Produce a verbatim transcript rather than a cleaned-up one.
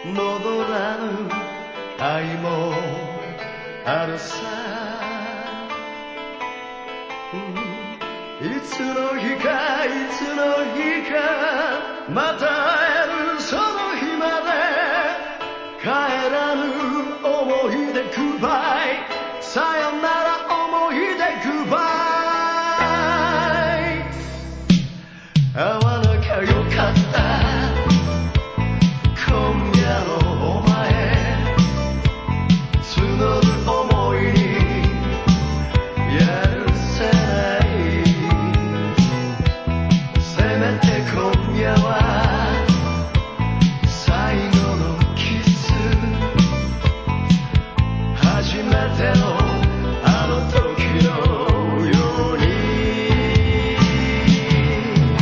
戻らぬ愛もあるさ、うん、いつの日かいつの日かまた